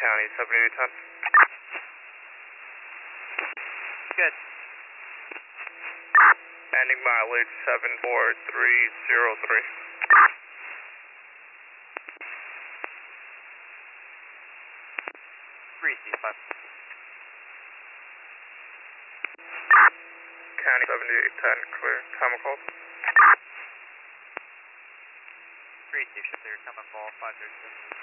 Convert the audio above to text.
County 7810. Good. Ending mileage 74303. County 7810, clear. Time call. 3 station clear, come and call 537.